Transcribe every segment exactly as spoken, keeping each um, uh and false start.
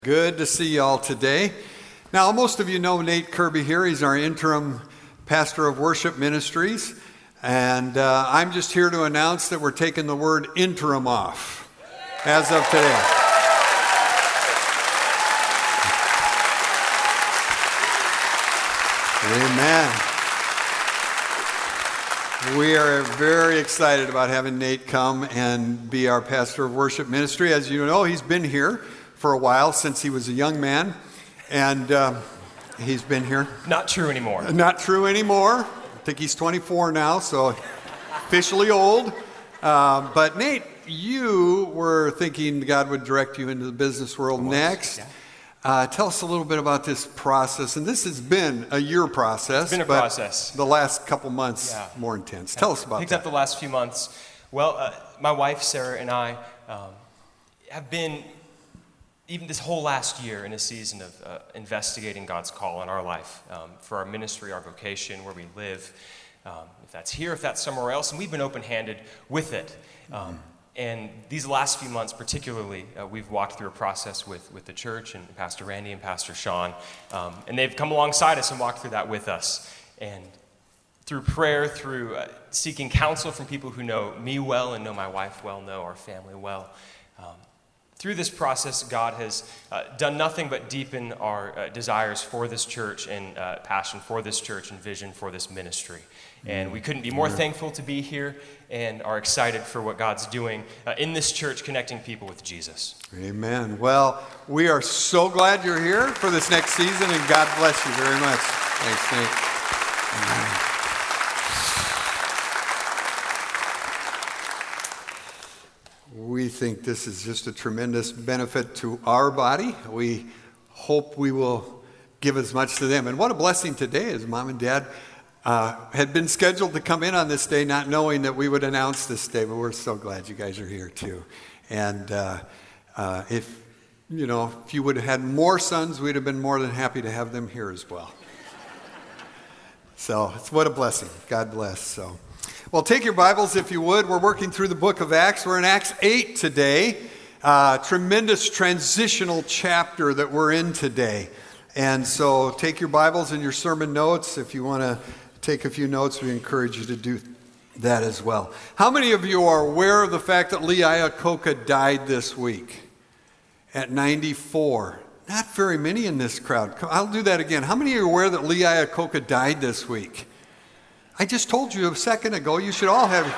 Good to see you all today. Now, most of you know Nate Kirby here. He's our interim pastor of worship ministries. And uh, I'm just here to announce that we're taking the word interim off as of today. Amen. We are very excited about having Nate come and be our pastor of worship ministry. As you know, he's been here for a while, since he was a young man, and uh, he's been here. Not true anymore. Not true anymore. I think he's twenty-four now, so officially old. Uh, but Nate, you were thinking God would direct you into the business world next. Yeah. Uh, tell us a little bit about this process. And this has been a year process. It's been a but process. The last couple months, yeah. more intense. Tell us about Picked that. up the last few months. Well, uh, my wife, Sarah, and I um, have been, even this whole last year, in a season of uh, investigating God's call in our life, um, for our ministry, our vocation, where we live, um, if that's here, if that's somewhere else, and we've been open-handed with it. Um, mm-hmm. And these last few months particularly, uh, we've walked through a process with, with the church and Pastor Randy and Pastor Sean, um, and they've come alongside us and walked through that with us. And through prayer, through uh, seeking counsel from people who know me well and know my wife well, know our family well, um, through this process, God has uh, done nothing but deepen our uh, desires for this church and uh, passion for this church and vision for this ministry. And we couldn't be more thankful to be here and are excited for what God's doing uh, in this church, connecting people with Jesus. Amen. Well, we are so glad you're here for this next season, and God bless you very much. Thanks, Nate. Amen. We think this is just a tremendous benefit to our body. We hope we will give as much to them. And what a blessing today as Mom and Dad uh, had been scheduled to come in on this day, not knowing that we would announce this day, but we're so glad you guys are here too. And uh, uh, if, you know, if you would have had more sons, we'd have been more than happy to have them here as well. So it's what a blessing. God bless. So. Well, take your Bibles, if you would. We're working through the book of Acts. We're in Acts eight today. Uh, tremendous transitional chapter that we're in today. And so take your Bibles and your sermon notes. If you want to take a few notes, we encourage you to do that as well. How many of you are aware of the fact that Lee Iacocca died this week at ninety-four? Not very many in this crowd. I'll do that again. How many of you are aware that Lee Iacocca died this week? I just told you a second ago, you should all have...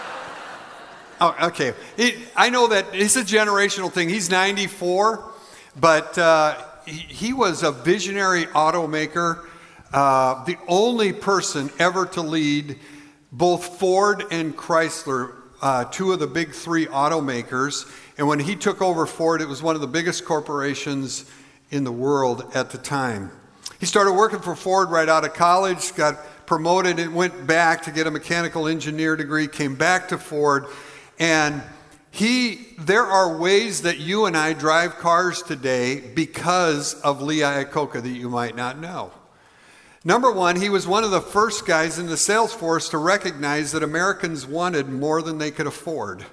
Oh, okay. It, I know that it's a generational thing. He's ninety-four, but uh, he, he was a visionary automaker, uh, the only person ever to lead both Ford and Chrysler, uh, two of the big three automakers. And when he took over Ford, it was one of the biggest corporations in the world at the time. He started working for Ford right out of college, got promoted and went back to get a mechanical engineer degree, came back to Ford, and he, there are ways that you and I drive cars today because of Lee Iacocca that you might not know. Number one, he was one of the first guys in the sales force to recognize that Americans wanted more than they could afford.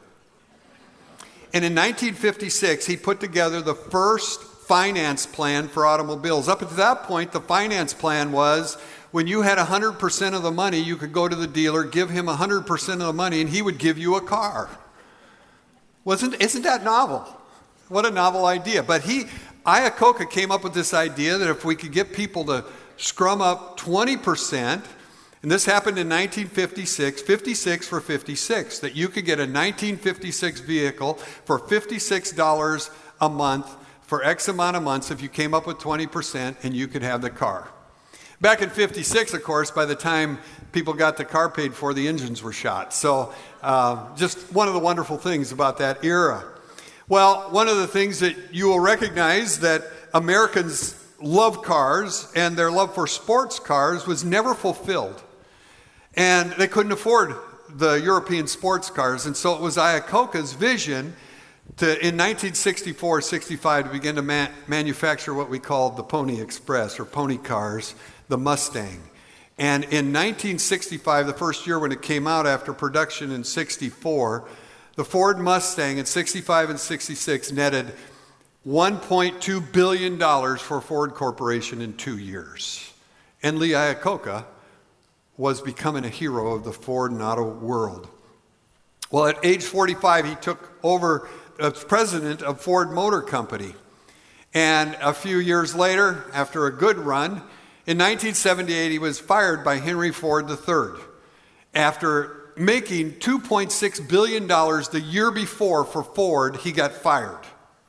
And in nineteen fifty-six, he put together the first finance plan for automobiles. Up to that point, the finance plan was when you had one hundred percent of the money, you could go to the dealer, give him one hundred percent of the money, and he would give you a car. Wasn't, isn't that novel? What a novel idea. But he, Iacocca came up with this idea that if we could get people to scrum up twenty percent, and this happened in nineteen fifty-six, fifty-six for fifty-six, that you could get a nineteen fifty-six vehicle for fifty-six dollars a month for X amount of months if you came up with twenty percent, and you could have the car. Back in fifty-six, of course, by the time people got the car paid for, the engines were shot. So uh, just one of the wonderful things about that era. Well, one of the things that you will recognize that Americans love cars and their love for sports cars was never fulfilled. And they couldn't afford the European sports cars. And so it was Iacocca's vision to, in nineteen sixty-four sixty-five, to begin to ma- manufacture what we called the Pony Express, or pony cars, the Mustang. And in nineteen sixty-five, the first year when it came out after production in sixty-four, the Ford Mustang in sixty-five and sixty-six netted one point two billion dollars for Ford Corporation in two years. And Lee Iacocca was becoming a hero of the Ford and auto world. Well, at age forty-five, he took over as president of Ford Motor Company. And a few years later, after a good run, in nineteen seventy-eight, he was fired by Henry Ford the third after making two point six billion dollars the year before for Ford. He got fired.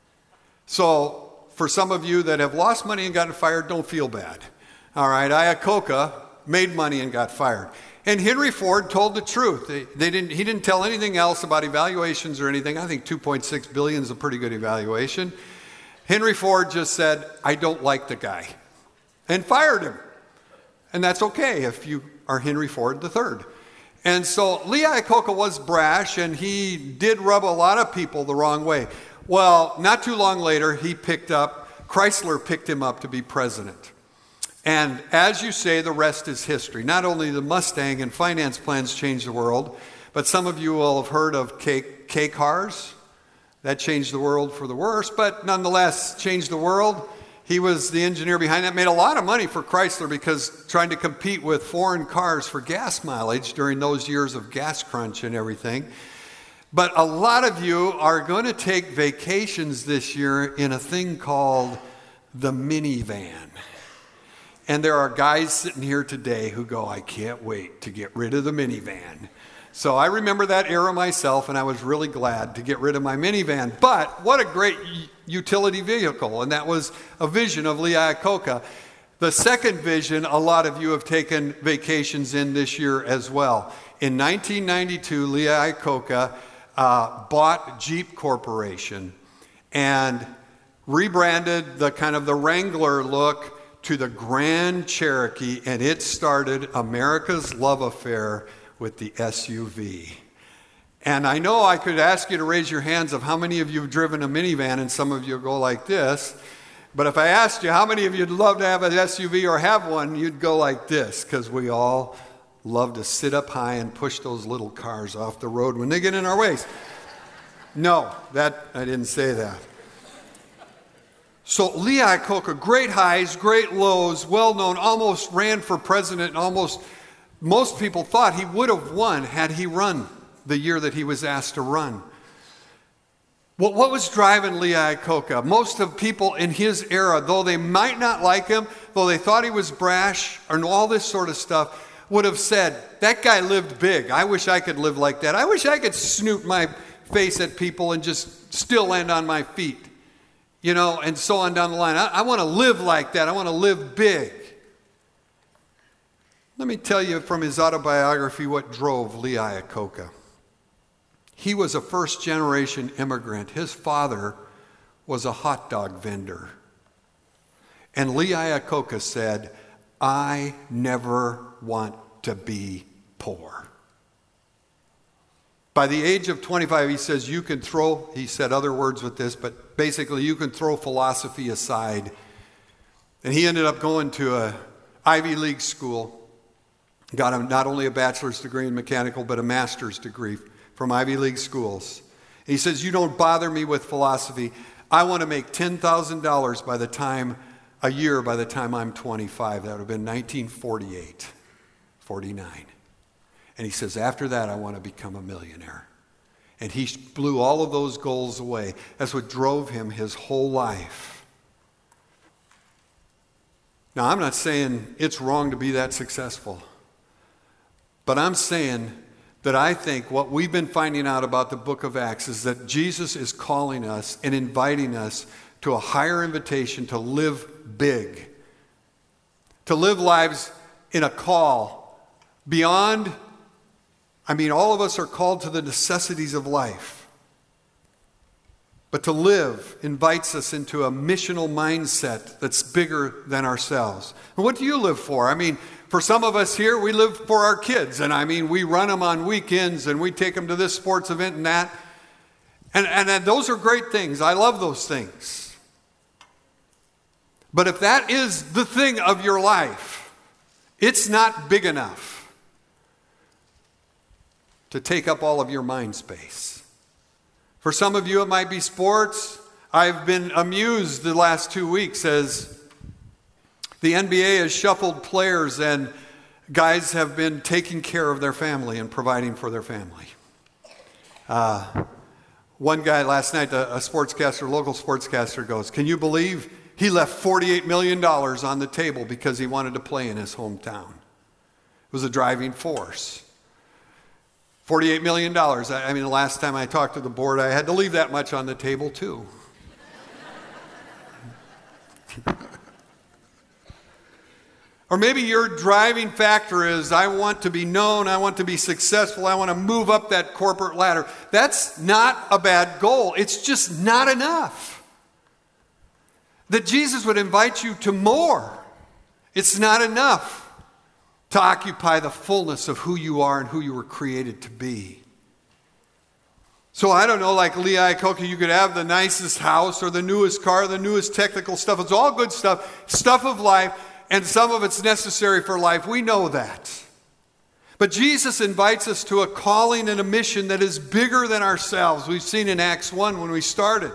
So for some of you that have lost money and gotten fired, don't feel bad. All right, Iacocca made money and got fired. And Henry Ford told the truth. They, they didn't, he didn't tell anything else about evaluations or anything. I think two point six billion dollars is a pretty good evaluation. Henry Ford just said, I don't like the guy, and fired him. And that's okay if you are Henry Ford the third. And so Lee Iacocca was brash, and he did rub a lot of people the wrong way. Well, not too long later, he picked up, Chrysler picked him up to be president. And as you say, the rest is history. Not only the Mustang and finance plans changed the world, but some of you will have heard of K, K cars. That changed the world for the worse, but nonetheless changed the world. He was the engineer behind that, made a lot of money for Chrysler because trying to compete with foreign cars for gas mileage during those years of gas crunch and everything. But a lot of you are going to take vacations this year in a thing called the minivan. And there are guys sitting here today who go, I can't wait to get rid of the minivan. So I remember that era myself, and I was really glad to get rid of my minivan. But what a great utility vehicle, and that was a vision of Lee Iacocca. The second vision, a lot of you have taken vacations in this year as well. In nineteen ninety-two, Lee Iacocca uh, bought Jeep Corporation and rebranded the kind of the Wrangler look to the Grand Cherokee, and it started America's love affair with the S U V. And I know I could ask you to raise your hands of how many of you have driven a minivan, and some of you go like this. But if I asked you how many of you would love to have an S U V or have one, you'd go like this, because we all love to sit up high and push those little cars off the road when they get in our ways. No, that I didn't say that. So Lee Iacocca, great highs, great lows, well-known, almost ran for president, and almost most people thought he would have won had he run the year that he was asked to run. Well, what was driving Lee Iacocca? Most of people in his era, though they might not like him, though they thought he was brash and all this sort of stuff, would have said, that guy lived big. I wish I could live like that. I wish I could snoot my face at people and just still land on my feet. You know, and so on down the line. I, I want to live like that. I want to live big. Let me tell you from his autobiography what drove Lee Iacocca. He was a first-generation immigrant. His father was a hot dog vendor. And Lee Iacocca said, I never want to be poor. By the age of twenty-five, he says, you can throw, he said other words with this, but basically you can throw philosophy aside. And he ended up going to a Ivy League school. Got a, not only a bachelor's degree in mechanical, but a master's degree from Ivy League schools. He says, you don't bother me with philosophy. I want to make ten thousand dollars by the time, a year by the time I'm twenty-five. That would have been nineteen forty-eight, forty-nine. And he says, after that, I want to become a millionaire. And he blew all of those goals away. That's what drove him his whole life. Now, I'm not saying it's wrong to be that successful. But I'm saying that I think what we've been finding out about the book of Acts is that Jesus is calling us and inviting us to a higher invitation to live big, to live lives in a call beyond, I mean, all of us are called to the necessities of life. But to live invites us into a missional mindset that's bigger than ourselves. And what do you live for? I mean, for some of us here, we live for our kids. And I mean, we run them on weekends and we take them to this sports event and that. And, and, and those are great things. I love those things. But if that is the thing of your life, it's not big enough to take up all of your mind space. For some of you, it might be sports. I've been amused the last two weeks as the N B A has shuffled players and guys have been taking care of their family and providing for their family. Uh, one guy last night, a, a sportscaster, local sportscaster goes, "Can you believe he left forty-eight million dollars on the table because he wanted to play in his hometown?" It was a driving force. forty-eight million dollars. I, I mean, the last time I talked to the board, I had to leave that much on the table too. Or maybe your driving factor is, I want to be known, I want to be successful, I want to move up that corporate ladder. That's not a bad goal. It's just not enough. That Jesus would invite you to more. It's not enough to occupy the fullness of who you are and who you were created to be. So I don't know, like Lee Iacocca, you could have the nicest house or the newest car, the newest technical stuff. It's all good stuff, stuff of life. And some of it's necessary for life. We know that. But Jesus invites us to a calling and a mission that is bigger than ourselves. We've seen in Acts one when we started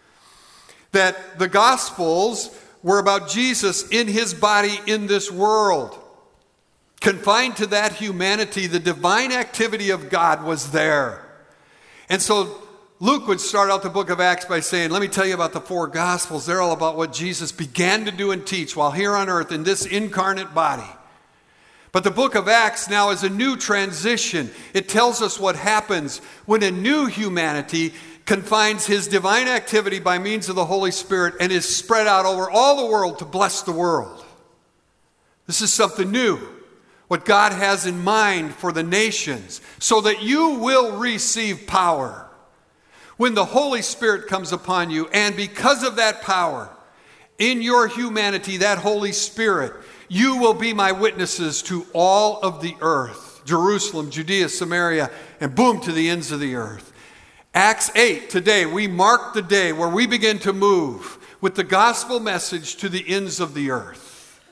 that the Gospels were about Jesus in his body in this world. Confined to that humanity, the divine activity of God was there. And so Luke would start out the book of Acts by saying, let me tell you about the four Gospels. They're all about what Jesus began to do and teach while here on earth in this incarnate body. But the book of Acts now is a new transition. It tells us what happens when a new humanity confines his divine activity by means of the Holy Spirit and is spread out over all the world to bless the world. This is something new. What God has in mind for the nations, so that you will receive power when the Holy Spirit comes upon you. And because of that power, in your humanity, that Holy Spirit, you will be my witnesses to all of the earth. Jerusalem, Judea, Samaria, and boom, to the ends of the earth. Acts eight, today, we mark the day where we begin to move with the gospel message to the ends of the earth.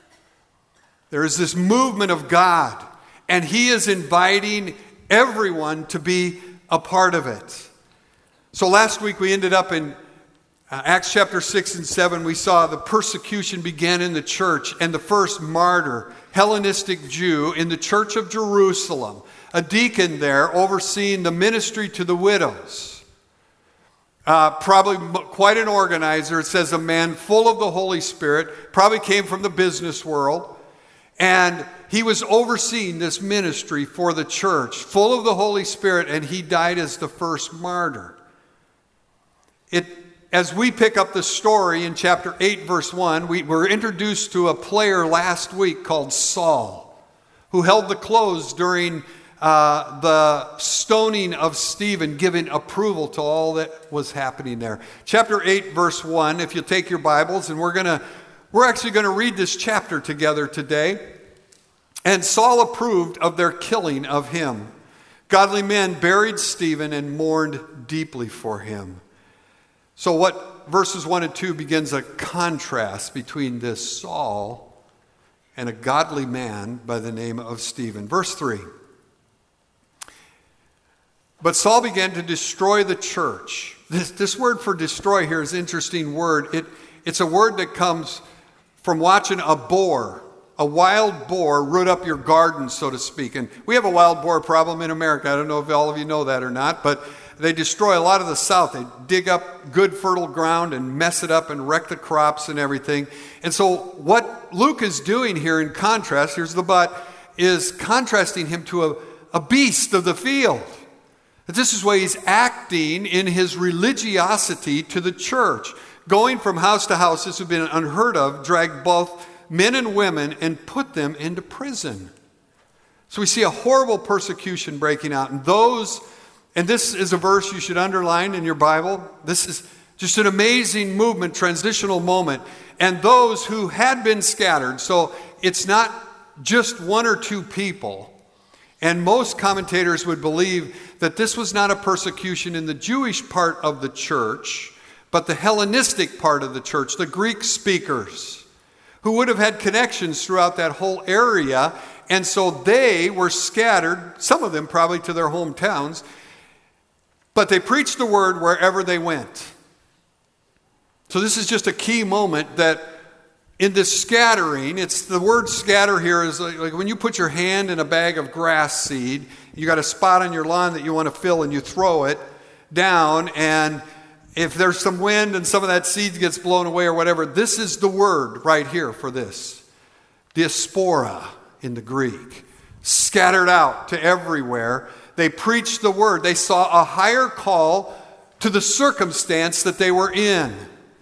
There is this movement of God, and he is inviting everyone to be a part of it. So last week we ended up in uh, Acts chapter six and seven. We saw the persecution began in the church, and the first martyr, Hellenistic Jew in the church of Jerusalem, a deacon there overseeing the ministry to the widows. Uh, probably quite an organizer. It says a man full of the Holy Spirit, probably came from the business world. And he was overseeing this ministry for the church, full of the Holy Spirit, and he died as the first martyr. It, as we pick up the story in chapter eight, verse one, we were introduced to a player last week called Saul, who held the clothes during uh, the stoning of Stephen, giving approval to all that was happening there. Chapter eight, verse one, if you'll take your Bibles, and we're going to We're actually going to read this chapter together today. And Saul approved of their killing of him. Godly men buried Stephen and mourned deeply for him. So what verses one and two begins a contrast between this Saul and a godly man by the name of Stephen. Verse three. But Saul began to destroy the church. This, this word for destroy here is an interesting word. It, it's a word that comes from watching a boar, a wild boar, root up your garden, so to speak. And we have a wild boar problem in America. I don't know if all of you know that or not, but they destroy a lot of the South. They dig up good fertile ground and mess it up and wreck the crops and everything. And so what Luke is doing here in contrast, here's the but, is contrasting him to a, a beast of the field. This is why he's acting in his religiosity to the church. Going from house to house, this would have been unheard of, dragged both men and women and put them into prison. So we see a horrible persecution breaking out. And those, and this is a verse you should underline in your Bible. This is just an amazing movement, transitional moment. And those who had been scattered, so it's not just one or two people. And most commentators would believe that this was not a persecution in the Jewish part of the church, but the Hellenistic part of the church, the Greek speakers, who would have had connections throughout that whole area. And so they were scattered, some of them probably to their hometowns, but they preached the word wherever they went. So this is just a key moment that in this scattering, it's the word scatter here is like, like when you put your hand in a bag of grass seed, you got a spot on your lawn that you want to fill and you throw it down, and if there's some wind and some of that seed gets blown away or whatever, this is the word right here for this. Diaspora in the Greek. Scattered out to everywhere. They preached the word. They saw a higher call to the circumstance that they were in.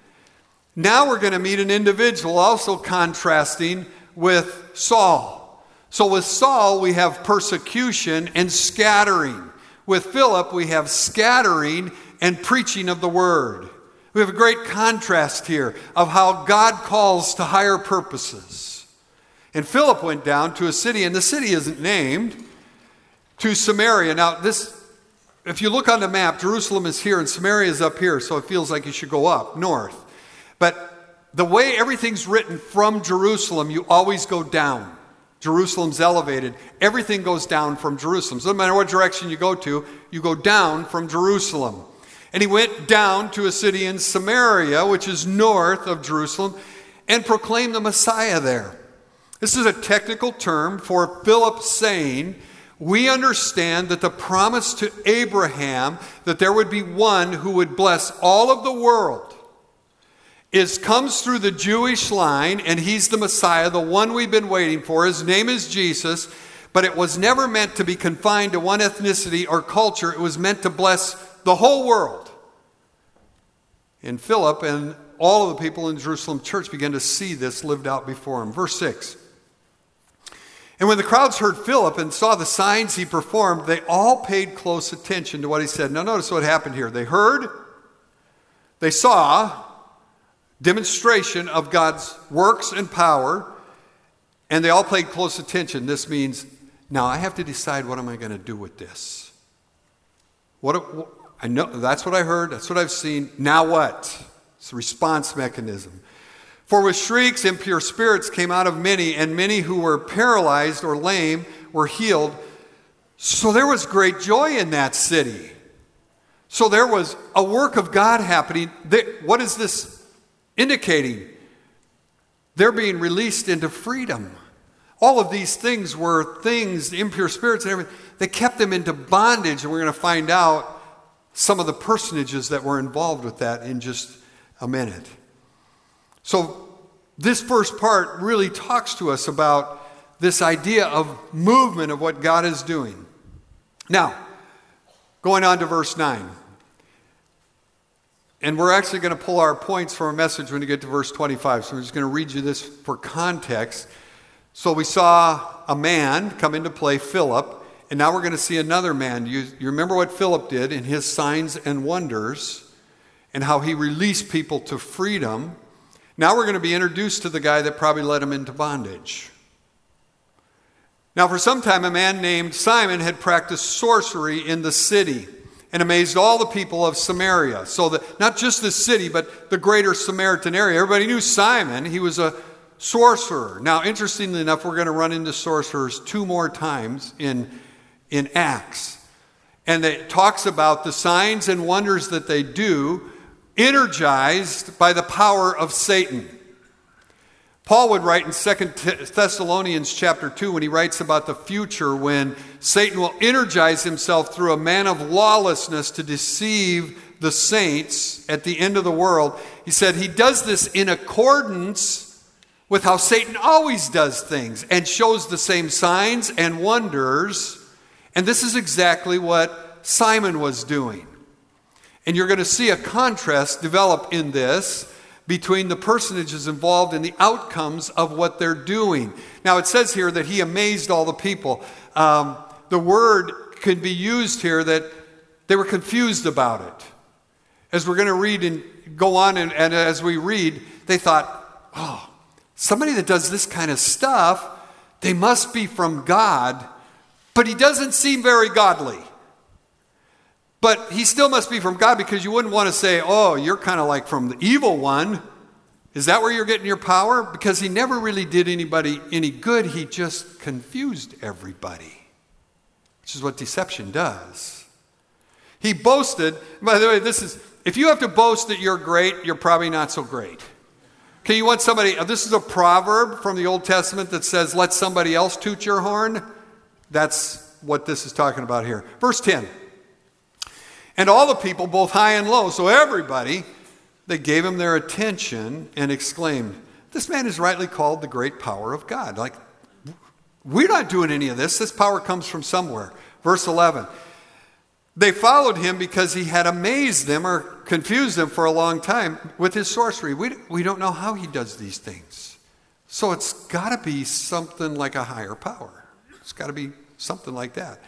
Now we're going to meet an individual also contrasting with Saul. So with Saul, we have persecution and scattering. With Philip, we have scattering and preaching of the word. We have a great contrast here of how God calls to higher purposes. And Philip went down to a city, and the city isn't named, to Samaria. Now, this, if you look on the map, Jerusalem is here and Samaria is up here, so it feels like you should go up north. But the way everything's written from Jerusalem, you always go down. Jerusalem's elevated. Everything goes down from Jerusalem. So no matter what direction you go to, you go down from Jerusalem. And he went down to a city in Samaria, which is north of Jerusalem, and proclaimed the Messiah there. This is a technical term for Philip saying, we understand that the promise to Abraham that there would be one who would bless all of the world is comes through the Jewish line, and he's the Messiah, the one we've been waiting for. His name is Jesus, but it was never meant to be confined to one ethnicity or culture. It was meant to bless the whole world. And Philip and all of the people in Jerusalem church began to see this lived out before him. Verse six. And when the crowds heard Philip and saw the signs he performed, they all paid close attention to what he said. Now notice what happened here. They heard, they saw demonstration of God's works and power, and they all paid close attention. This means, now I have to decide what am I going to do with this. What, what I know that's what I heard, that's what I've seen. Now what? It's a response mechanism. For with shrieks, impure spirits came out of many, and many who were paralyzed or lame were healed. So there was great joy in that city. So there was a work of God happening. What is this indicating? They're being released into freedom. All of these things were things, the impure spirits and everything, they kept them into bondage, and we're going to find out some of the personages that were involved with that in just a minute. So this first part really talks to us about this idea of movement of what God is doing. Now, going on to verse nine. And we're actually going to pull our points from our message when we get to verse twenty-five. So I'm just going to read you this for context. So we saw a man come into play, Philip, and now we're going to see another man. You, you remember what Philip did in his signs and wonders and how he released people to freedom. Now we're going to be introduced to the guy that probably led him into bondage. Now for some time a man named Simon had practiced sorcery in the city and amazed all the people of Samaria. So that not just the city, but the greater Samaritan area. Everybody knew Simon. He was a sorcerer. Now, interestingly enough, we're going to run into sorcerers two more times in, in Acts. And it talks about the signs and wonders that they do, energized by the power of Satan. Paul would write in Second Thessalonians chapter two when he writes about the future when Satan will energize himself through a man of lawlessness to deceive the saints at the end of the world. He said he does this in accordance with how Satan always does things and shows the same signs and wonders. And this is exactly what Simon was doing. And you're going to see a contrast develop in this between the personages involved and the outcomes of what they're doing. Now it says here that he amazed all the people. Um, the word could be used here that they were confused about it. As we're going to read and go on, and, and as we read, they thought, oh, somebody that does this kind of stuff, they must be from God, but he doesn't seem very godly. But he still must be from God, because you wouldn't want to say, oh, you're kind of like from the evil one. Is that where you're getting your power? Because he never really did anybody any good. He just confused everybody, which is what deception does. He boasted, by the way, this is, if you have to boast that you're great, you're probably not so great. Okay, you want somebody, this is a proverb from the Old Testament that says, let somebody else toot your horn. That's what this is talking about here. Verse ten. And all the people, both high and low, so everybody, they gave him their attention and exclaimed, this man is rightly called the great power of God. Like, we're not doing any of this. This power comes from somewhere. Verse eleven. They followed him because he had amazed them or confused them for a long time with his sorcery. We, we don't know how he does these things. So it's got to be something like a higher power. It's got to be something like that.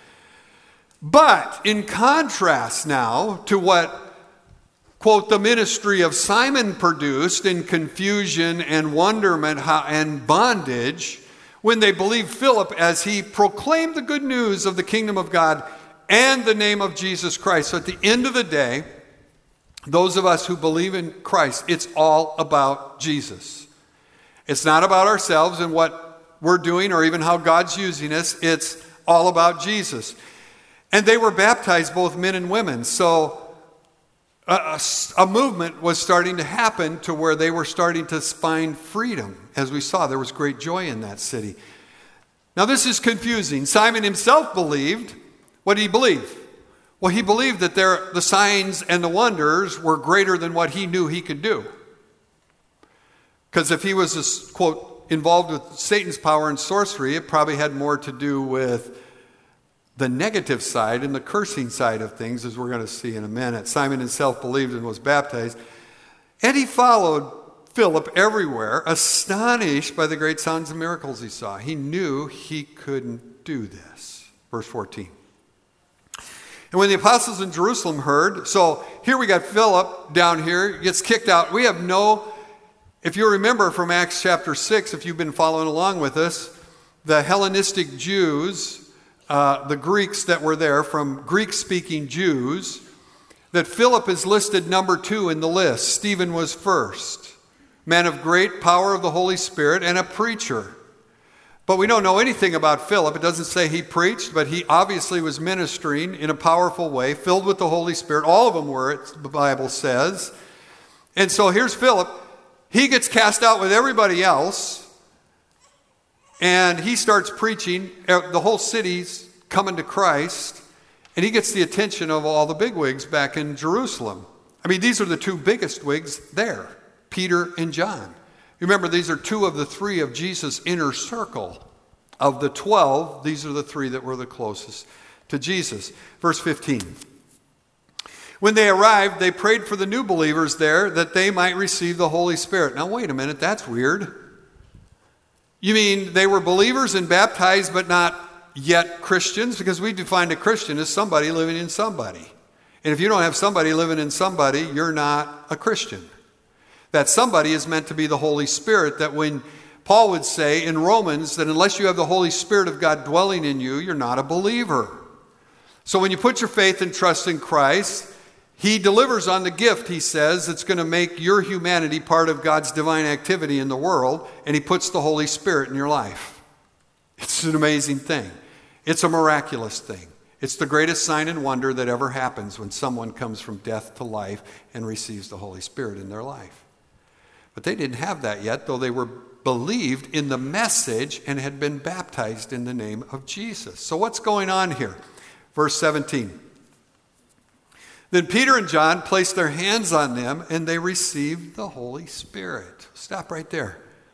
But in contrast now to what, quote, the ministry of Simon produced in confusion and wonderment and bondage, when they believed Philip as he proclaimed the good news of the kingdom of God and the name of Jesus Christ. So at the end of the day, those of us who believe in Christ, it's all about Jesus. It's not about ourselves and what we're doing or even how God's using us. It's all about Jesus. And they were baptized, both men and women. So a, a movement was starting to happen to where they were starting to find freedom. As we saw, there was great joy in that city. Now this is confusing. Simon himself believed. What did he believe? Well, he believed that there, the signs and the wonders were greater than what he knew he could do. Because if he was, quote, involved with Satan's power and sorcery, it probably had more to do with the negative side and the cursing side of things, as we're going to see in a minute. Simon himself believed and was baptized. And he followed Philip everywhere, astonished by the great signs and miracles he saw. He knew he couldn't do this. Verse fourteen. And when the apostles in Jerusalem heard, so here we got Philip down here, gets kicked out. We have no, if you remember from Acts chapter six, if you've been following along with us, the Hellenistic Jews, uh, the Greeks that were there, from Greek-speaking Jews, that Philip is listed number two in the list. Stephen was first. Man of great power of the Holy Spirit and a preacher. But we don't know anything about Philip. It doesn't say he preached, but he obviously was ministering in a powerful way, filled with the Holy Spirit. All of them were, the Bible says. And so here's Philip. He gets cast out with everybody else, and he starts preaching. The whole city's coming to Christ, and he gets the attention of all the bigwigs back in Jerusalem. I mean, these are the two biggest wigs there, Peter and John. Remember, these are two of the three of Jesus' inner circle. Of the twelve, these are the three that were the closest to Jesus. Verse fifteen. When they arrived, they prayed for the new believers there that they might receive the Holy Spirit. Now, wait a minute, that's weird. You mean they were believers and baptized but not yet Christians? Because we define a Christian as somebody living in somebody. And if you don't have somebody living in somebody, you're not a Christian. That somebody is meant to be the Holy Spirit, that when Paul would say in Romans that unless you have the Holy Spirit of God dwelling in you, you're not a believer. So when you put your faith and trust in Christ, he delivers on the gift, he says, that's going to make your humanity part of God's divine activity in the world, and he puts the Holy Spirit in your life. It's an amazing thing. It's a miraculous thing. It's the greatest sign and wonder that ever happens when someone comes from death to life and receives the Holy Spirit in their life. But they didn't have that yet, though they were believed in the message and had been baptized in the name of Jesus. So what's going on here? Verse seventeen. Then Peter and John placed their hands on them and they received the Holy Spirit. Stop right there.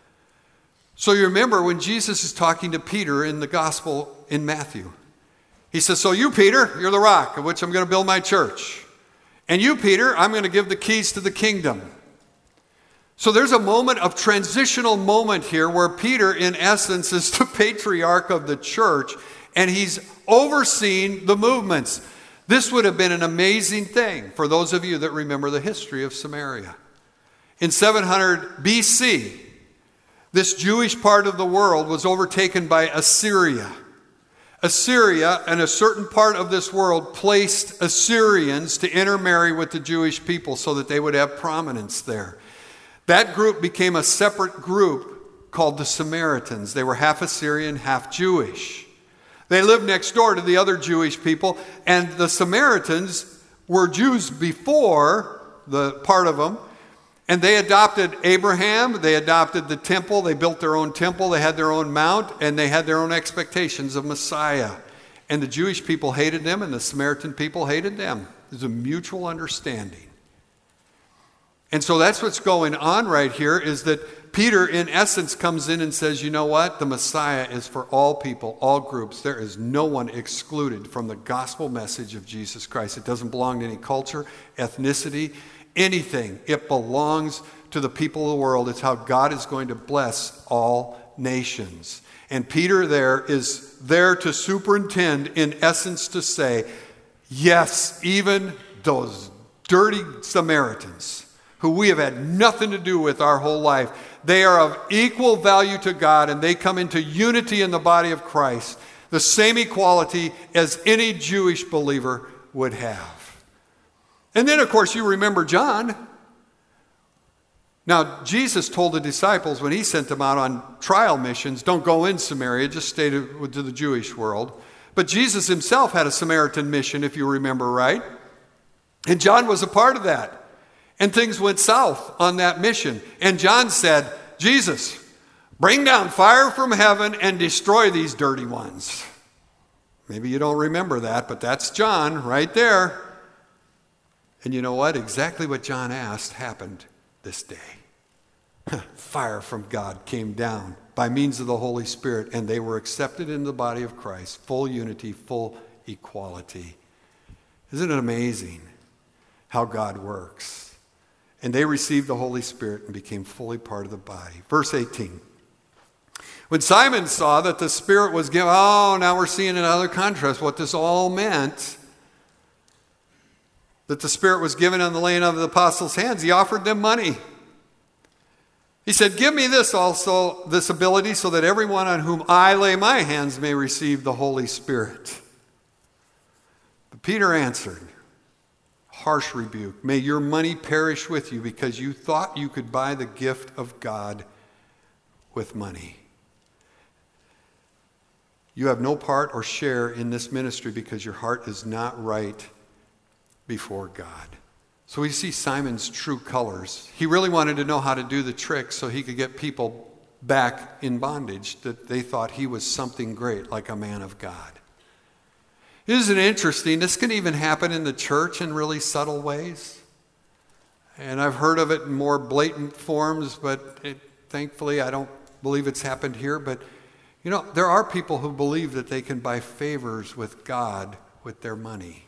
So you remember when Jesus is talking to Peter in the gospel in Matthew. He says, so you, Peter, you're the rock of which I'm going to build my church. And you, Peter, I'm going to give the keys to the kingdom. So there's a moment of transitional moment here where Peter, in essence, is the patriarch of the church, and he's overseeing the movements. This would have been an amazing thing for those of you that remember the history of Samaria. In seven hundred B C, this Jewish part of the world was overtaken by Assyria. Assyria and a certain part of this world placed Assyrians to intermarry with the Jewish people so that they would have prominence there. That group became a separate group called the Samaritans. They were half Assyrian, half Jewish. They lived next door to the other Jewish people, and the Samaritans were Jews before, the part of them. And they adopted Abraham, they adopted the temple, they built their own temple, they had their own mount, and they had their own expectations of Messiah. And the Jewish people hated them, and the Samaritan people hated them. There's a mutual understanding. And so that's what's going on right here, is that Peter, in essence, comes in and says, you know what? The Messiah is for all people, all groups. There is no one excluded from the gospel message of Jesus Christ. It doesn't belong to any culture, ethnicity, anything. It belongs to the people of the world. It's how God is going to bless all nations. And Peter there is there to superintend, in essence, to say, yes, even those dirty Samaritans, who we have had nothing to do with our whole life, they are of equal value to God, and they come into unity in the body of Christ, the same equality as any Jewish believer would have. And then, of course, you remember John. Now, Jesus told the disciples when he sent them out on trial missions, don't go in Samaria, just stay to, to the Jewish world. But Jesus himself had a Samaritan mission, if you remember right. And John was a part of that. And things went south on that mission. And John said, Jesus, bring down fire from heaven and destroy these dirty ones. Maybe you don't remember that, but that's John right there. And you know what? Exactly what John asked happened this day. Fire from God came down by means of the Holy Spirit, and they were accepted in the body of Christ. Full unity, full equality. Isn't it amazing how God works? And they received the Holy Spirit and became fully part of the body. Verse eighteen. When Simon saw that the Spirit was given, oh, now we're seeing another contrast, what this all meant. That the Spirit was given on the laying of the apostles' hands, he offered them money. He said, give me this also, this ability, so that everyone on whom I lay my hands may receive the Holy Spirit. But Peter answered, harsh rebuke, may your money perish with you because you thought you could buy the gift of God with money. You have no part or share in this ministry because your heart is not right before God. So we see Simon's true colors. He really wanted to know how to do the trick so he could get people back in bondage, that they thought he was something great, like a man of God. Isn't it interesting? This can even happen in the church in really subtle ways. And I've heard of it in more blatant forms, but it, thankfully I don't believe it's happened here. But, you know, there are people who believe that they can buy favors with God with their money.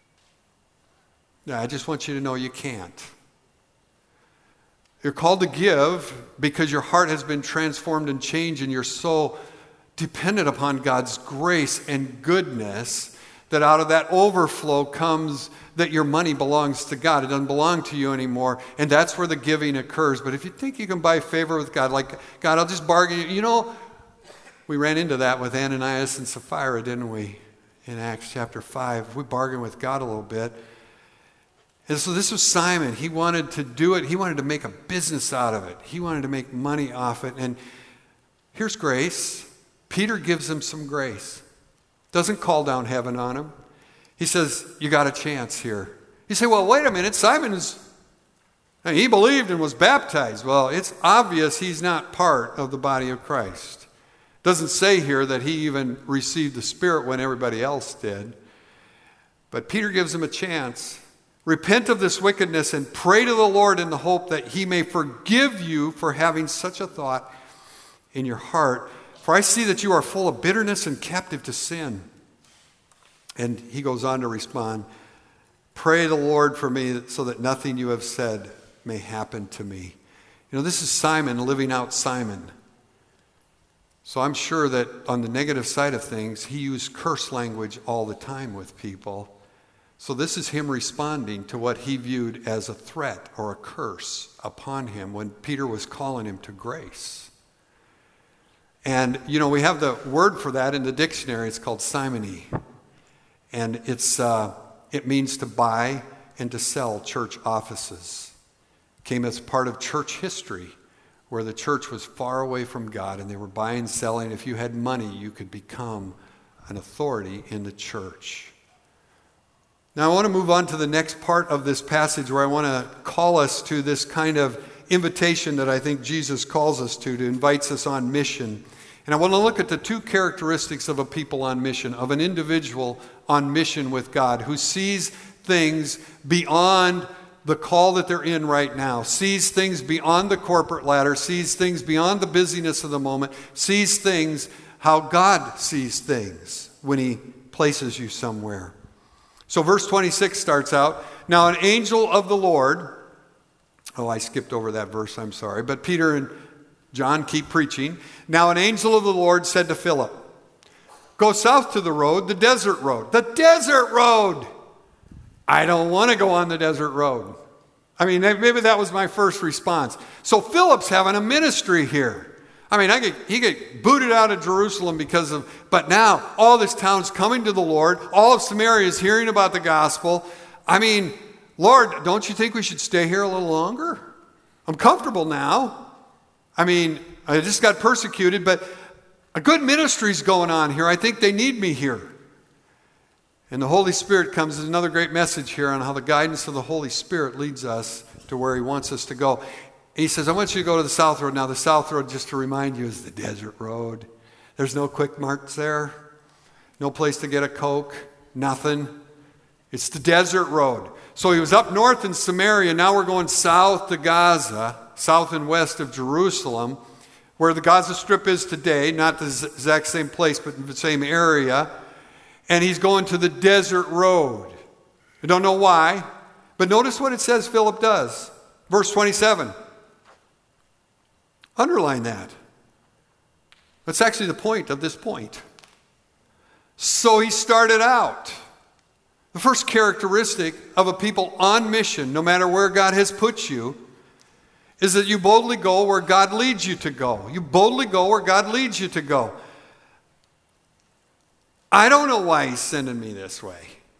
Yeah, I just want you to know you can't. You're called to give because your heart has been transformed and changed, and you're so dependent upon God's grace and goodness that out of that overflow comes that your money belongs to God. It doesn't belong to you anymore, and that's where the giving occurs. But if you think you can buy favor with God, like, God, I'll just bargain. You know, we ran into that with Ananias and Sapphira, didn't we, in Acts chapter five. We bargained with God a little bit. And so this was Simon. He wanted to do it. He wanted to make a business out of it. He wanted to make money off it. And here's grace. Peter gives him some grace. Doesn't call down heaven on him. He says, you got a chance here. You say, well, wait a minute. Simon's, I mean, he believed and was baptized. Well, it's obvious he's not part of the body of Christ. Doesn't say here that he even received the Spirit when everybody else did. But Peter gives him a chance. Repent of this wickedness and pray to the Lord in the hope that he may forgive you for having such a thought in your heart. For I see that you are full of bitterness and captive to sin. And he goes on to respond, pray the Lord for me so that nothing you have said may happen to me. You know, this is Simon living out Simon. So I'm sure that on the negative side of things, he used curse language all the time with people. So this is him responding to what he viewed as a threat or a curse upon him when Peter was calling him to grace. And, you know, we have the word for that in the dictionary. It's called simony. And it's uh, it means to buy and to sell church offices. It came as part of church history where the church was far away from God and they were buying and selling. If you had money, you could become an authority in the church. Now I want to move on to the next part of this passage where I want to call us to this kind of invitation that I think Jesus calls us to, to invites us on mission. And I want to look at the two characteristics of a people on mission, of an individual on mission with God who sees things beyond the call that they're in right now, sees things beyond the corporate ladder, sees things beyond the busyness of the moment, sees things how God sees things when he places you somewhere. So verse twenty-six starts out, now an angel of the Lord, oh, I skipped over that verse, I'm sorry, but Peter and John keep preaching. Now an angel of the Lord said to Philip, go south to the road, the desert road. The desert road! I don't want to go on the desert road. I mean, maybe that was my first response. So Philip's having a ministry here. I mean, I get, he get booted out of Jerusalem because of, but now all this town's coming to the Lord. All of Samaria is hearing about the gospel. I mean, Lord, don't you think we should stay here a little longer? I'm comfortable now. I mean, I just got persecuted, but a good ministry's going on here. I think they need me here. And the Holy Spirit comes as another great message here on how the guidance of the Holy Spirit leads us to where he wants us to go. He says, I want you to go to the south road. Now, the south road, just to remind you, is the desert road. There's no quick marts there. No place to get a Coke. Nothing. It's the desert road. So he was up north in Samaria. Now we're going south to Gaza, south and west of Jerusalem, where the Gaza Strip is today. Not the exact same place, but in the same area. And he's going to the desert road. I don't know why, but notice what it says Philip does. Verse twenty-seven. Underline that. That's actually the point of this point. So he started out. The first characteristic of a people on mission, no matter where God has put you, is that you boldly go where God leads you to go. You boldly go where God leads you to go. I don't know why he's sending me this way.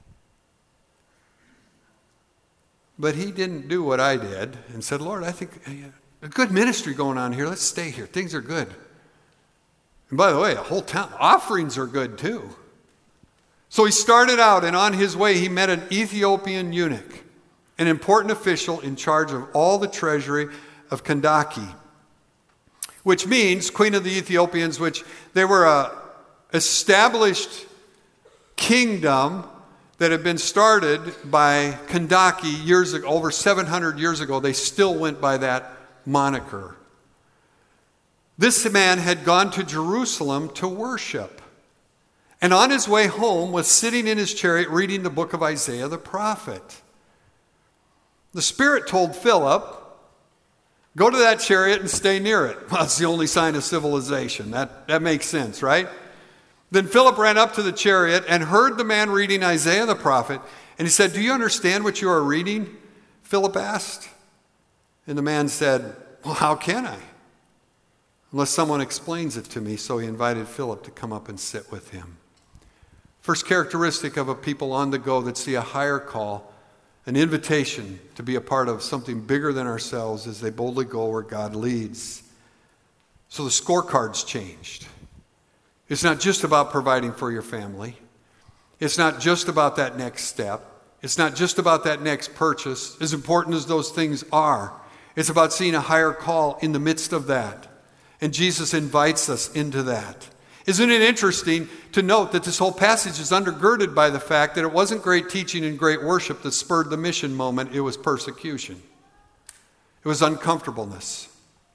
But he didn't do what I did and said, Lord, I think a good ministry going on here. Let's stay here. Things are good. And by the way, a whole town, offerings are good too. So he started out, and on his way he met an Ethiopian eunuch, an important official in charge of all the treasury of Kandake, which means Queen of the Ethiopians, which they were a established kingdom that had been started by Kandake years ago, over seven hundred years ago. They still went by that moniker. This man had gone to Jerusalem to worship, and on his way home was sitting in his chariot reading the book of Isaiah the prophet. The Spirit told Philip, go to that chariot and stay near it. Well, that's the only sign of civilization. That, that makes sense, right? Then Philip ran up to the chariot and heard the man reading Isaiah the prophet. And he said, do you understand what you are reading? Philip asked. And the man said, well, how can I? Unless someone explains it to me. So he invited Philip to come up and sit with him. First characteristic of a people on the go that see a higher call, an invitation to be a part of something bigger than ourselves, is they boldly go where God leads. So the scorecard's changed. It's not just about providing for your family. It's not just about that next step. It's not just about that next purchase, as important as those things are. It's about seeing a higher call in the midst of that. And Jesus invites us into that. Isn't it interesting to note that this whole passage is undergirded by the fact that it wasn't great teaching and great worship that spurred the mission moment. It was persecution. It was uncomfortableness.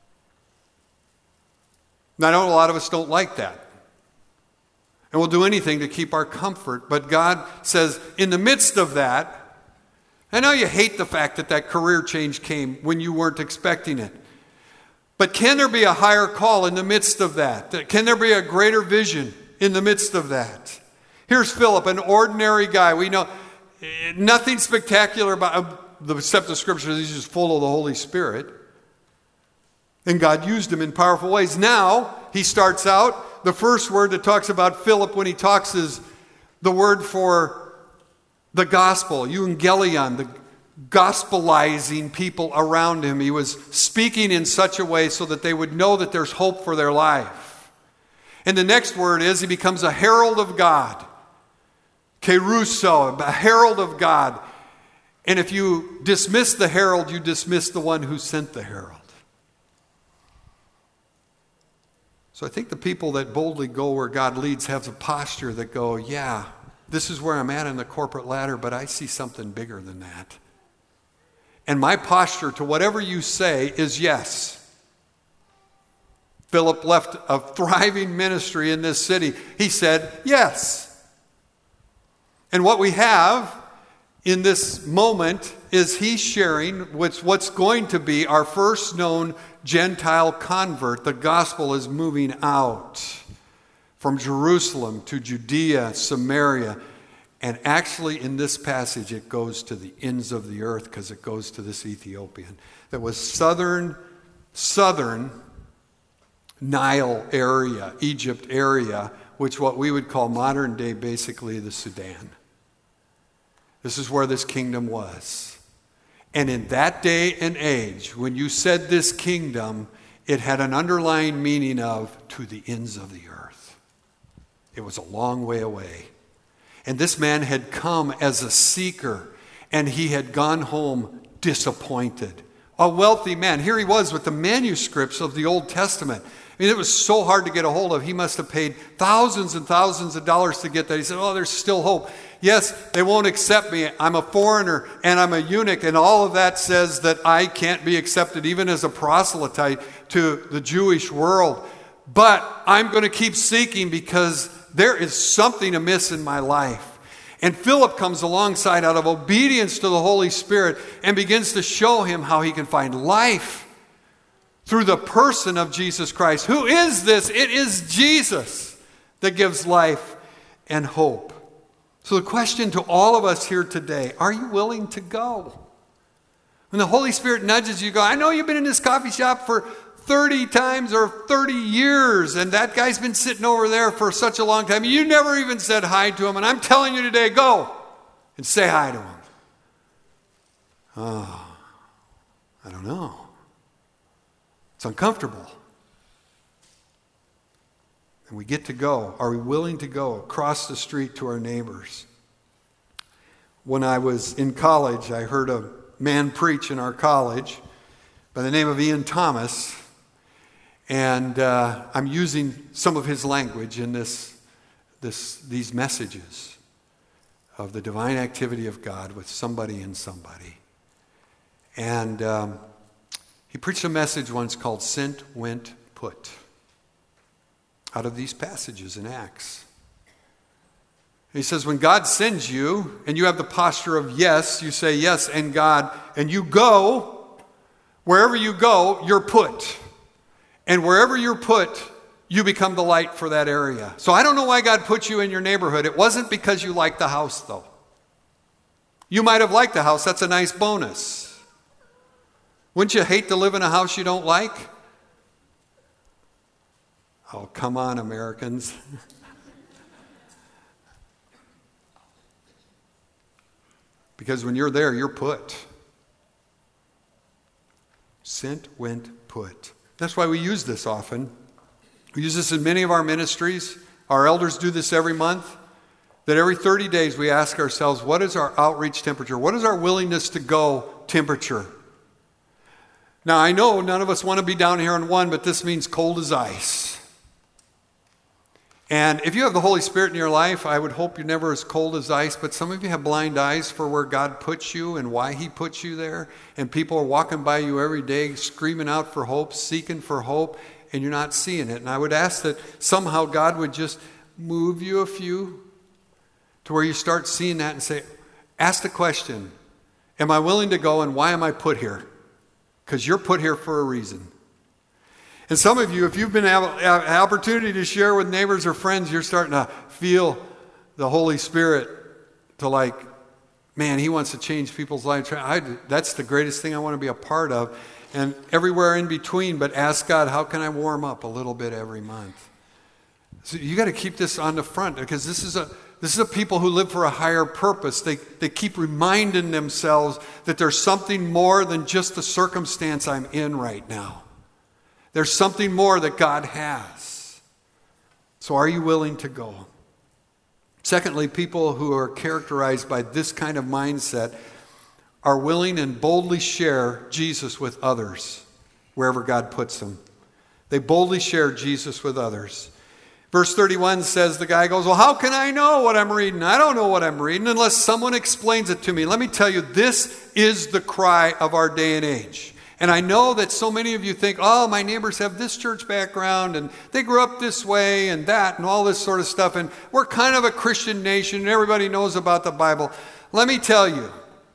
Now, I know a lot of us don't like that. And we'll do anything to keep our comfort. But God says, in the midst of that, I know you hate the fact that that career change came when you weren't expecting it. But can there be a higher call in the midst of that? Can there be a greater vision in the midst of that? Here's Philip, an ordinary guy. We know nothing spectacular about the except the scriptures. He's just full of the Holy Spirit. And God used him in powerful ways. Now, he starts out. The first word that talks about Philip when he talks is the word for the gospel, euangelion, the gospelizing people around him. He was speaking in such a way so that they would know that there's hope for their life. And the next word is he becomes a herald of God. Kerusso, a herald of God. And if you dismiss the herald, you dismiss the one who sent the herald. So I think the people that boldly go where God leads have a posture that go, yeah, this is where I'm at in the corporate ladder, but I see something bigger than that. And my posture to whatever you say is yes. Philip left a thriving ministry in this city. He said yes. And what we have in this moment is he sharing what's, what's going to be our first known Gentile convert. The gospel is moving out from Jerusalem to Judea, Samaria. And actually in this passage it goes to the ends of the earth because it goes to this Ethiopian that was southern, southern Nile area, Egypt area, which what we would call modern day basically the Sudan. This is where this kingdom was. And in that day and age, when you said this kingdom, it had an underlying meaning of to the ends of the earth. It was a long way away. And this man had come as a seeker, and he had gone home disappointed. A wealthy man. Here he was with the manuscripts of the Old Testament. I mean, it was so hard to get a hold of. He must have paid thousands and thousands of dollars to get that. He said, oh, there's still hope. Yes, they won't accept me. I'm a foreigner and I'm a eunuch, and all of that says that I can't be accepted even as a proselyte to the Jewish world. But I'm going to keep seeking because there is something amiss in my life. And Philip comes alongside out of obedience to the Holy Spirit and begins to show him how he can find life through the person of Jesus Christ. Who is this? It is Jesus that gives life and hope. So the question to all of us here today, are you willing to go? When the Holy Spirit nudges you, go, I know you've been in this coffee shop for thirty times or thirty years, and that guy's been sitting over there for such a long time. You never even said hi to him, and I'm telling you today, go and say hi to him. Oh, I don't know. It's uncomfortable. And we get to go. Are we willing to go across the street to our neighbors? When I was in college, I heard a man preach in our college by the name of Ian Thomas. And uh, I'm using some of his language in this, this, these messages of the divine activity of God with somebody and somebody. And um, he preached a message once called Sent, Went, Put, out of these passages in Acts. He says, when God sends you, and you have the posture of yes, you say yes, and God, and you go, wherever you go, you're put. And wherever you're put, you become the light for that area. So I don't know why God put you in your neighborhood. It wasn't because you liked the house, though. You might have liked the house. That's a nice bonus. Wouldn't you hate to live in a house you don't like? Oh, come on, Americans. Because when you're there, you're put. Sent, went, put. That's why we use this often. We use this in many of our ministries. Our elders do this every month. That every thirty days we ask ourselves, what is our outreach temperature? What is our willingness to go temperature? Now, I know none of us want to be down here on one, but this means cold as ice. And if you have the Holy Spirit in your life, I would hope you're never as cold as ice, but some of you have blind eyes for where God puts you and why he puts you there. And people are walking by you every day screaming out for hope, seeking for hope, and you're not seeing it. And I would ask that somehow God would just move you a few to where you start seeing that and say, ask the question, am I willing to go and why am I put here? Because you're put here for a reason. And some of you, if you've been have an opportunity to share with neighbors or friends, you're starting to feel the Holy Spirit to like, man, he wants to change people's lives. I, that's the greatest thing I want to be a part of. And everywhere in between, but ask God, how can I warm up a little bit every month? So you got to keep this on the front because this is a this is a people who live for a higher purpose. They they keep reminding themselves that there's something more than just the circumstance I'm in right now. There's something more that God has. So are you willing to go? Secondly, people who are characterized by this kind of mindset are willing and boldly share Jesus with others wherever God puts them. They boldly share Jesus with others. Verse thirty-one says, the guy goes, well, how can I know what I'm reading? I don't know what I'm reading unless someone explains it to me. Let me tell you, this is the cry of our day and age. And I know that so many of you think, oh, my neighbors have this church background and they grew up this way and that and all this sort of stuff. And we're kind of a Christian nation and everybody knows about the Bible. Let me tell you,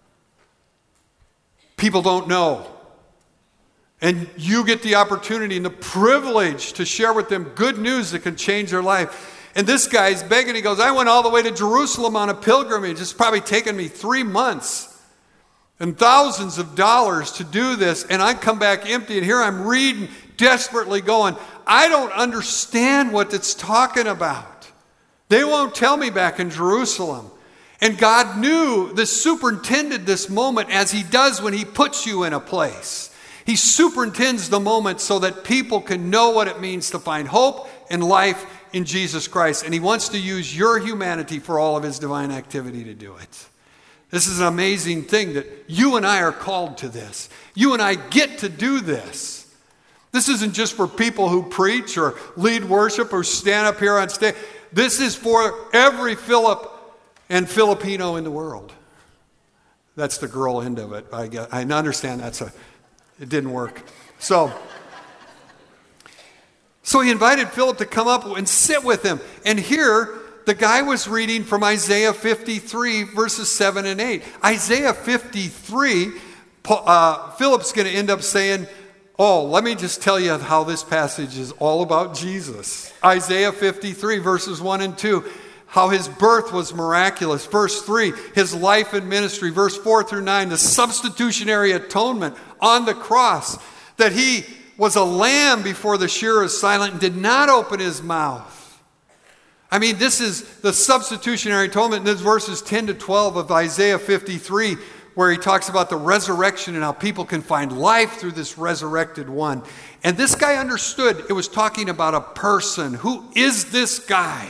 people don't know. And you get the opportunity and the privilege to share with them good news that can change their life. And this guy's begging. He goes, I went all the way to Jerusalem on a pilgrimage. It's probably taken me three months and thousands of dollars to do this. And I come back empty. And here I'm reading, desperately going, I don't understand what it's talking about. They won't tell me back in Jerusalem. And God knew this, superintended this moment as he does when he puts you in a place. He superintends the moment so that people can know what it means to find hope and life in Jesus Christ. And he wants to use your humanity for all of his divine activity to do it. This is an amazing thing that you and I are called to this. You and I get to do this. This isn't just for people who preach or lead worship or stand up here on stage. This is for every Philip and Filipino in the world. That's the girl end of it. I get, I understand that's a... It didn't work. So, so he invited Philip to come up and sit with him. And here, the guy was reading from Isaiah fifty-three, verses seven and eight. Isaiah fifty-three, uh, Philip's going to end up saying, oh, let me just tell you how this passage is all about Jesus. Isaiah fifty-three, verses one and two. How his birth was miraculous. Verse three, his life and ministry. Verse four through nine, the substitutionary atonement on the cross. That he was a lamb before the shearer is silent and did not open his mouth. I mean, this is the substitutionary atonement in these verses ten to twelve of Isaiah fifty-three, where he talks about the resurrection and how people can find life through this resurrected one. And this guy understood it was talking about a person. Who is this guy?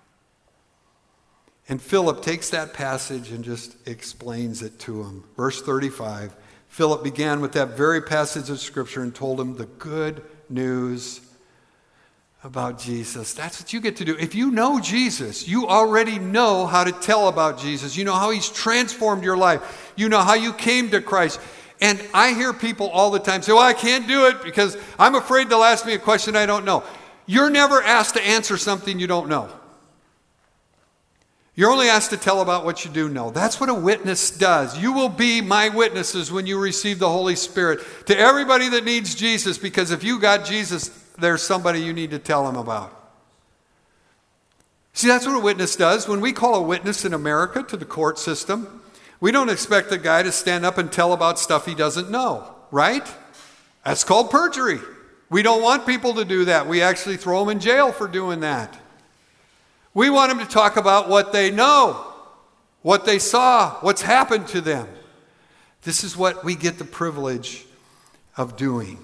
And Philip takes that passage and just explains it to him. Verse thirty-five, Philip began with that very passage of Scripture and told him the good news about Jesus. That's what you get to do. If you know Jesus, you already know how to tell about Jesus. You know how he's transformed your life. You know how you came to Christ. And I hear people all the time say, well, I can't do it because I'm afraid they'll ask me a question I don't know. You're never asked to answer something you don't know. You're only asked to tell about what you do know. That's what a witness does. You will be my witnesses when you receive the Holy Spirit to everybody that needs Jesus, because if you got Jesus, there's somebody you need to tell them about. See, that's what a witness does. When we call a witness in America to the court system, we don't expect the guy to stand up and tell about stuff he doesn't know, right? That's called perjury. We don't want people to do that. We actually throw them in jail for doing that. We want them to talk about what they know, what they saw, what's happened to them. This is what we get the privilege of doing.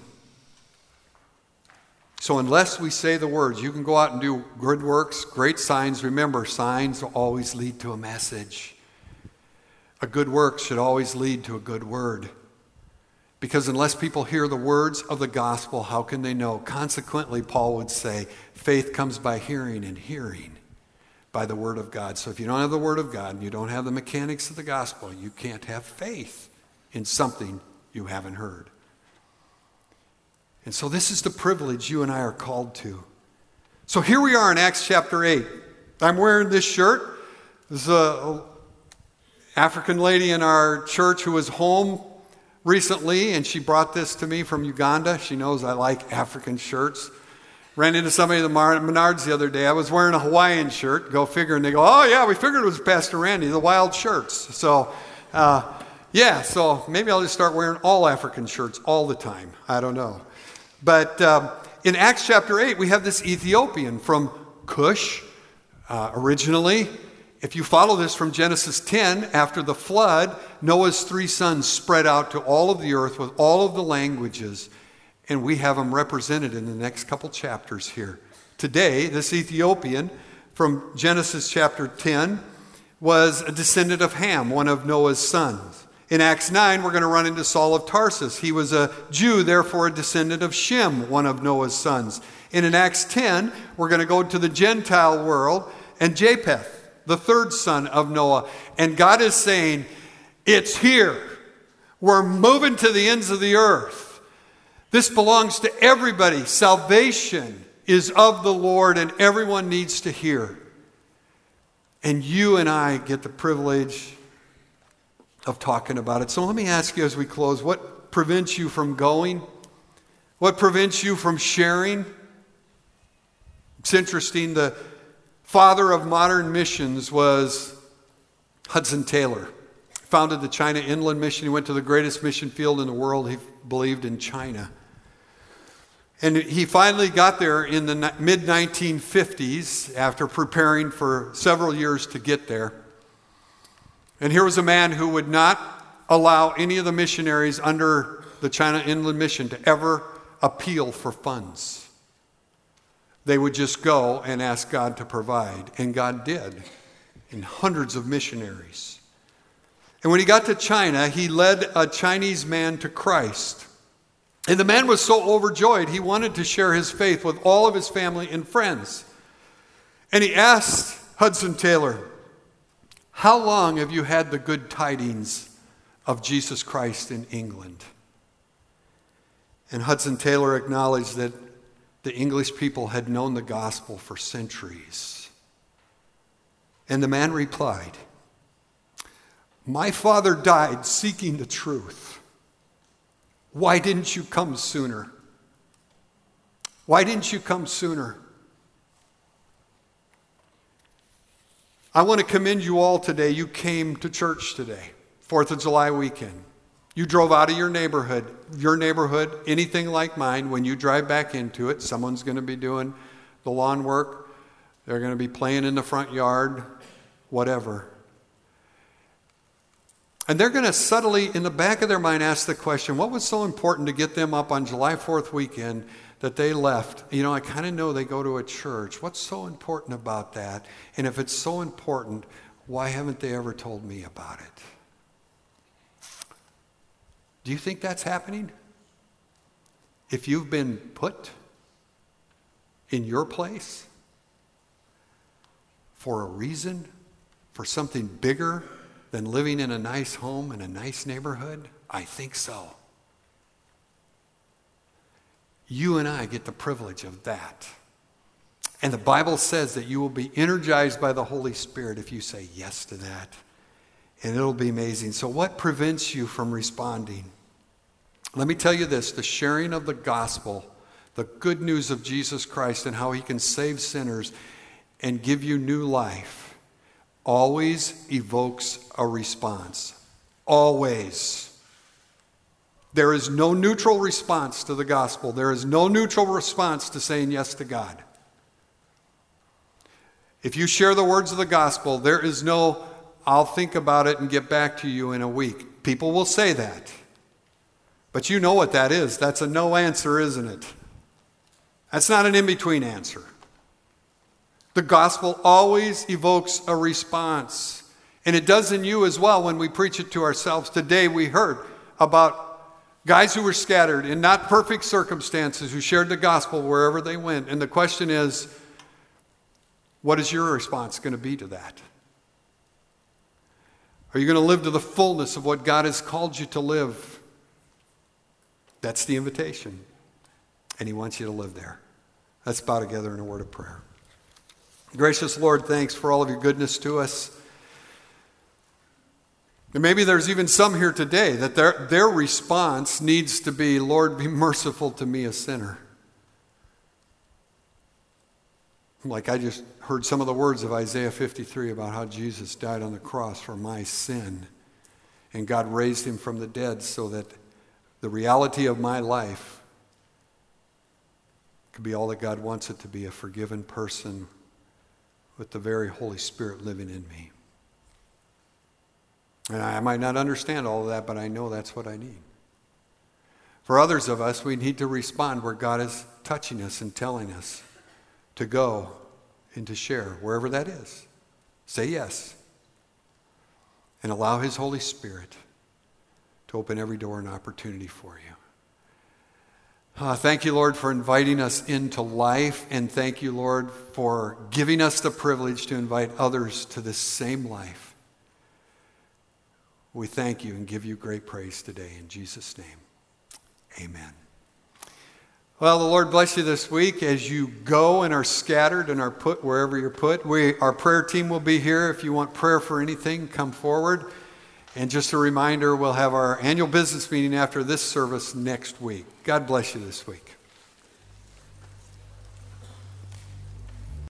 So unless we say the words, you can go out and do good works, great signs. Remember, signs will always lead to a message. A good work should always lead to a good word. Because unless people hear the words of the gospel, how can they know? Consequently, Paul would say, faith comes by hearing, and hearing by the word of God. So if you don't have the word of God and you don't have the mechanics of the gospel, you can't have faith in something you haven't heard. And so this is the privilege you and I are called to. So here we are in Acts chapter eight. I'm wearing this shirt. There's an African lady in our church who was home recently, and she brought this to me from Uganda. She knows I like African shirts. Ran into somebody at the Menards the other day. I was wearing a Hawaiian shirt. Go figure. And they go, oh, yeah, we figured it was Pastor Randy, the wild shirts. So, uh, yeah, so maybe I'll just start wearing all African shirts all the time. I don't know. But um, in Acts chapter eight, we have this Ethiopian from Cush uh, originally. If you follow this from Genesis ten, after the flood, Noah's three sons spread out to all of the earth with all of the languages. And we have them represented in the next couple chapters here. Today, this Ethiopian from Genesis chapter ten, was a descendant of Ham, one of Noah's sons. In Acts nine, we're going to run into Saul of Tarsus. He was a Jew, therefore a descendant of Shem, one of Noah's sons. And in Acts ten, we're going to go to the Gentile world and Japheth, the third son of Noah. And God is saying, it's here. We're moving to the ends of the earth. This belongs to everybody. Salvation is of the Lord, and everyone needs to hear. And you and I get the privilege of talking about it. So let me ask you as we close, what prevents you from going? What prevents you from sharing? It's interesting, the father of modern missions was Hudson Taylor. He founded the China Inland Mission. He went to the greatest mission field in the world, he believed, in China. And he finally got there in the mid nineteen fifties after preparing for several years to get there. And here was a man who would not allow any of the missionaries under the China Inland Mission to ever appeal for funds. They would just go and ask God to provide. And God did, in hundreds of missionaries. And when he got to China, he led a Chinese man to Christ. And the man was so overjoyed, he wanted to share his faith with all of his family and friends. And he asked Hudson Taylor, how long have you had the good tidings of Jesus Christ in England? And Hudson Taylor acknowledged that the English people had known the gospel for centuries. And the man replied, my father died seeking the truth. Why didn't you come sooner? Why didn't you come sooner? I want to commend you all today. You came to church today, fourth of July weekend. You drove out of your neighborhood. Your neighborhood, anything like mine, when you drive back into it, someone's going to be doing the lawn work. They're going to be playing in the front yard, whatever. And they're going to subtly, in the back of their mind, ask the question, what was so important to get them up on July fourth weekend that they left? You know, I kind of know they go to a church. What's so important about that? And if it's so important, why haven't they ever told me about it? Do you think that's happening? If you've been put in your place for a reason, for something bigger than living in a nice home in a nice neighborhood? I think so. You and I get the privilege of that. And the Bible says that you will be energized by the Holy Spirit if you say yes to that. And it'll be amazing. So what prevents you from responding? Let me tell you this, the sharing of the gospel, the good news of Jesus Christ and how he can save sinners and give you new life, always evokes a response. Always. There is no neutral response to the gospel. There is no neutral response to saying yes to God. If you share the words of the gospel, there is no, I'll think about it and get back to you in a week. People will say that. But you know what that is. That's a no answer, isn't it? That's not an in-between answer. The gospel always evokes a response. And it does in you as well when we preach it to ourselves. Today we heard about guys who were scattered in not perfect circumstances who shared the gospel wherever they went. And the question is, what is your response going to be to that? Are you going to live to the fullness of what God has called you to live? That's the invitation. And he wants you to live there. Let's bow together in a word of prayer. Gracious Lord, thanks for all of your goodness to us. And maybe there's even some here today that their, their response needs to be, Lord, be merciful to me, a sinner. Like I just heard some of the words of Isaiah fifty-three about how Jesus died on the cross for my sin. And God raised him from the dead so that the reality of my life could be all that God wants it to be, a forgiven person with the very Holy Spirit living in me. And I might not understand all of that, but I know that's what I need. For others of us, we need to respond where God is touching us and telling us to go and to share wherever that is. Say yes. And allow his Holy Spirit to open every door and opportunity for you. Uh, thank you, Lord, for inviting us into life. And thank you, Lord, for giving us the privilege to invite others to this same life. We thank you and give you great praise today. In Jesus' name, amen. Well, the Lord bless you this week as you go and are scattered and are put wherever you're put. We, our prayer team will be here. If you want prayer for anything, come forward. And just a reminder, we'll have our annual business meeting after this service next week. God bless you this week.